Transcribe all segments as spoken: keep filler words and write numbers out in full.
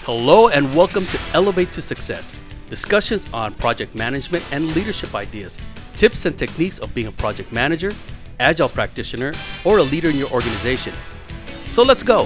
Hello and welcome to Elevate to Success. Discussions on project management and leadership ideas, tips and techniques of being a project manager, agile practitioner, or a leader in your organization. So let's go.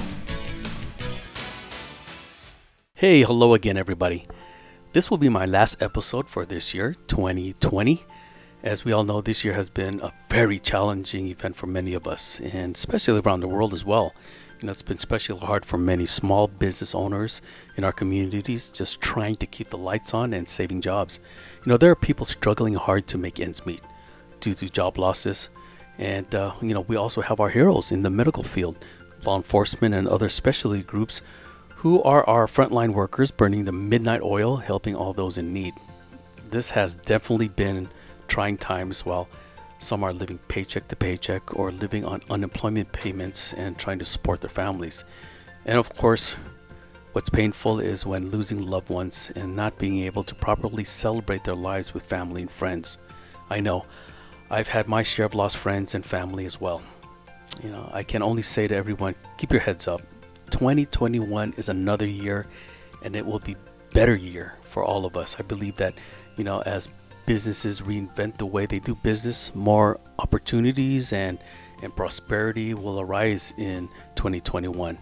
Hey, hello again, everybody. This will be my last episode for this year, twenty twenty. As we all know, this year has been a very challenging event for many of us, and especially around the world as well. You know, it's been especially hard for many small business owners in our communities, just trying to keep the lights on and saving jobs. You know, there are people struggling hard to make ends meet due to job losses. And, uh, you know, we also have our heroes in the medical field, law enforcement and other specialty groups who are our frontline workers burning the midnight oil, helping all those in need. This has definitely been trying times while some are living paycheck to paycheck or living on unemployment payments and trying to support their families. And of course, what's painful is when losing loved ones and not being able to properly celebrate their lives with family and friends. I know, I've had my share of lost friends and family as well. You know, I can only say to everyone, keep your heads up. twenty twenty-one is another year, and it will be a better year for all of us. I believe that, you know, as businesses reinvent the way they do business, more opportunities and, and prosperity will arise in twenty twenty-one.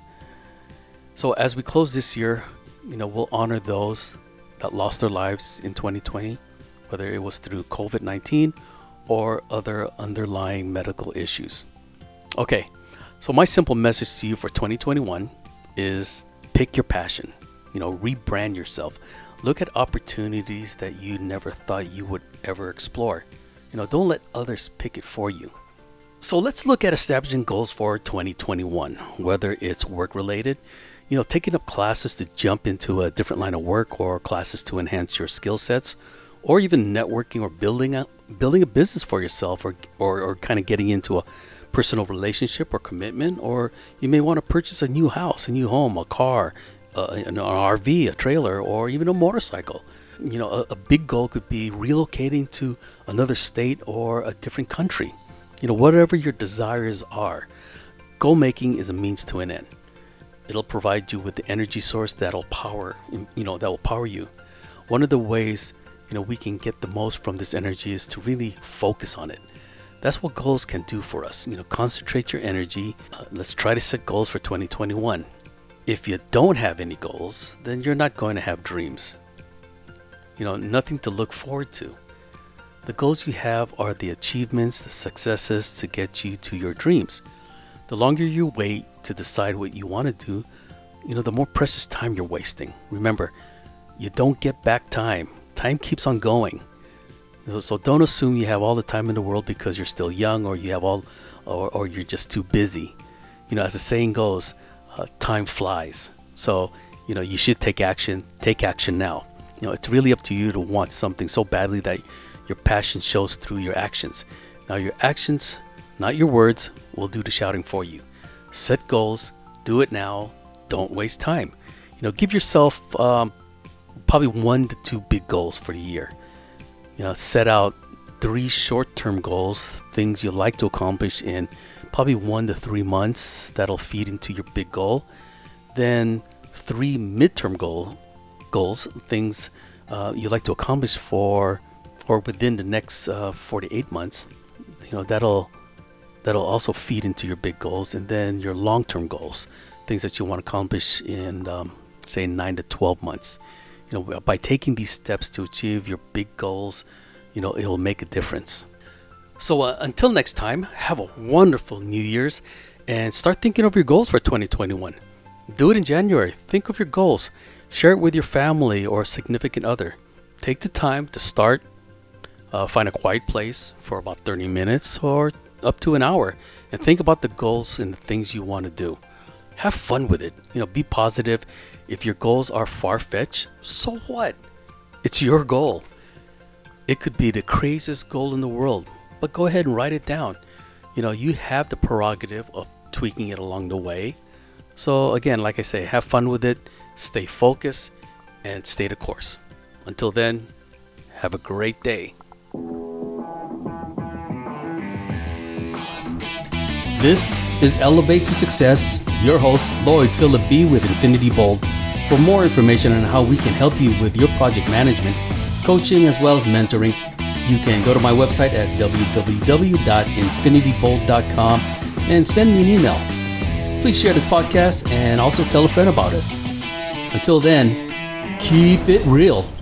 So as we close this year, you know, we'll honor those that lost their lives in twenty twenty, whether it was through covid nineteen or other underlying medical issues. Okay, so my simple message to you for twenty twenty-one is pick your passion, you know, rebrand yourself. Look at opportunities that you never thought you would ever explore. You know, don't let others pick it for you. So let's look at establishing goals for twenty twenty-one, whether it's work related, you know, taking up classes to jump into a different line of work or classes to enhance your skill sets, or even networking or building a, building a business for yourself, or, or, or kind of getting into a personal relationship or commitment, or you may want to purchase a new house, a new home, a car, Uh, an R V, a trailer, or even a motorcycle. You know, a, a big goal could be relocating to another state or a different country. You know, whatever your desires are, goal making is a means to an end. It'll provide you with the energy source that'll power, you know, that will power you. One of the ways, you know, we can get the most from this energy is to really focus on it. That's what goals can do for us. You know, concentrate your energy. Uh, let's try to set goals for twenty twenty-one. If you don't have any goals, then you're not going to have dreams. You know, nothing to look forward to. The goals you have are the achievements, the successes to get you to your dreams. The longer you wait to decide what you want to do, you know, the more precious time you're wasting. Remember, you don't get back time. Time keeps on going. So don't assume you have all the time in the world because you're still young, or you have all, or, or you're just too busy. You know, as the saying goes, Uh, time flies. So, you know, you should take action. Take action now. You know, it's really up to you to want something so badly that your passion shows through your actions. Now, your actions, not your words, will do the shouting for you. Set goals. Do it now. Don't waste time. You know, give yourself um, probably one to two big goals for the year. You know, set out three short-term goals, things you'd like to accomplish in probably one to three months that'll feed into your big goal. Then three midterm goal goals, things uh, you'd like to accomplish for or within the next uh, four to eight months. You know, that'll that'll also feed into your big goals. And then your long-term goals, things that you want to accomplish in um, say nine to twelve months. You know, by taking these steps to achieve your big goals, you know, it'll make a difference. So uh, until next time, have a wonderful New Year's and start thinking of your goals for twenty twenty-one. Do it in January. Think of your goals. Share it with your family or significant other. Take the time to start. Uh, find a quiet place for about thirty minutes or up to an hour and think about the goals and the things you want to do. Have fun with it. You know, be positive. If your goals are far-fetched, so what? It's your goal. It could be the craziest goal in the world, but go ahead and write it down. You know, you have the prerogative of tweaking it along the way. So again, like I say, have fun with it, stay focused, and stay the course. Until then, have a great day. This is Elevate to Success. Your host, Lloyd Phillip B. with Infinity Bold. For more information on how we can help you with your project management, coaching, as well as mentoring, you can go to my website at w w w dot infinity bolt dot com and send me an email. Please share this podcast and also tell a friend about us. Until then, keep it real.